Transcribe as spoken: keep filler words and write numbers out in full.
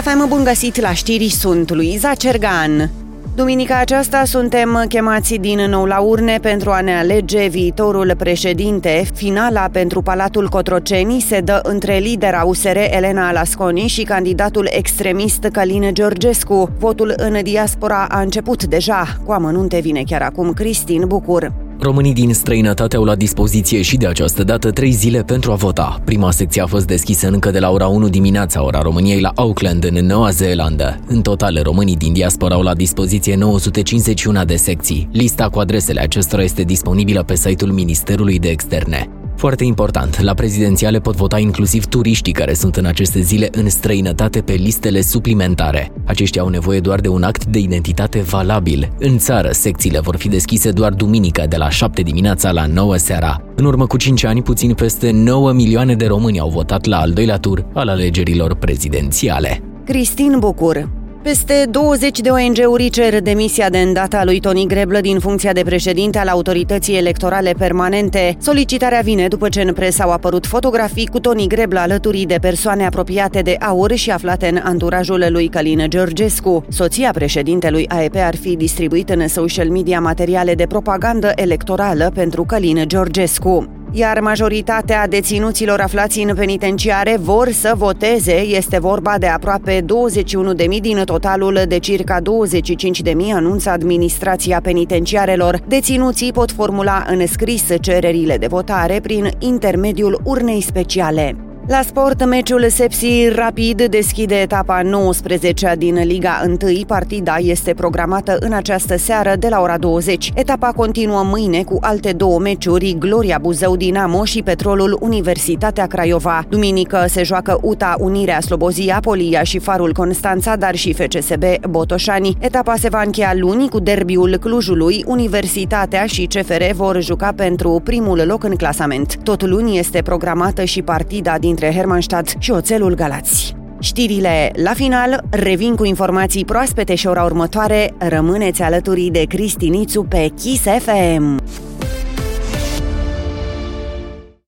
F M, bun găsit la știri, sunt Luiza Cergan. Duminica aceasta suntem chemați din nou la urne pentru a ne alege viitorul președinte. Finala pentru Palatul Cotroceni se dă între lidera U S R Elena Alasconi și candidatul extremist Călin Georgescu. Votul în diaspora a început deja. Cu amănunte vine chiar acum Cristin Bucur. Românii din străinătate au la dispoziție și de această dată trei zile pentru a vota. Prima secție a fost deschisă încă de la ora unu dimineața, ora României, la Auckland, în Noua Zeelandă. În total, românii din diaspora au la dispoziție nouă sute cincizeci și unu de secții. Lista cu adresele acestora este disponibilă pe site-ul Ministerului de Externe. Foarte important, la prezidențiale pot vota inclusiv turiștii care sunt în aceste zile în străinătate pe listele suplimentare. Aceștia au nevoie doar de un act de identitate valabil. În țară, secțiile vor fi deschise doar duminică de la șapte dimineața la nouă seara. În urmă cu cinci ani, puțin peste nouă milioane de români au votat la al doilea tur al alegerilor prezidențiale. Cristin Bucur. Peste douăzeci de O N G-uri cer demisia de îndată a lui Toni Greblă din funcția de președinte al Autorității Electorale Permanente. Solicitarea vine după ce în presă au apărut fotografii cu Toni Greblă alături de persoane apropiate de AUR și aflate în anturajul lui Călin Georgescu. Soția președintelui A E P ar fi distribuit în social media materiale de propagandă electorală pentru Călin Georgescu. Iar majoritatea deținuților aflați în penitenciare vor să voteze. Este vorba de aproape douăzeci și unu de mii din totalul de circa douăzeci și cinci de mii, anunță administrația penitenciarelor. Deținuții pot formula în scris cererile de votare prin intermediul urnei speciale. La sport, meciul Sepsi Rapid deschide etapa nouăsprezecea din Liga unu. Partida este programată în această seară de la ora douăzeci. Etapa continuă mâine cu alte două meciuri, Gloria Buzău Dinamo și Petrolul Universitatea Craiova. Duminică se joacă U T A Unirea Slobozia, Polia și Farul Constanța, dar și F C S B Botoșani. Etapa se va încheia luni cu derbiul Clujului. Universitatea și C F R vor juca pentru primul loc în clasament. Tot luni este programată și partida din între Hermannstadt și Oțelul Galați. Știrile la final revin cu informații proaspete și ora următoare. Rămâneți alături de Cristinițu pe Kiss F M.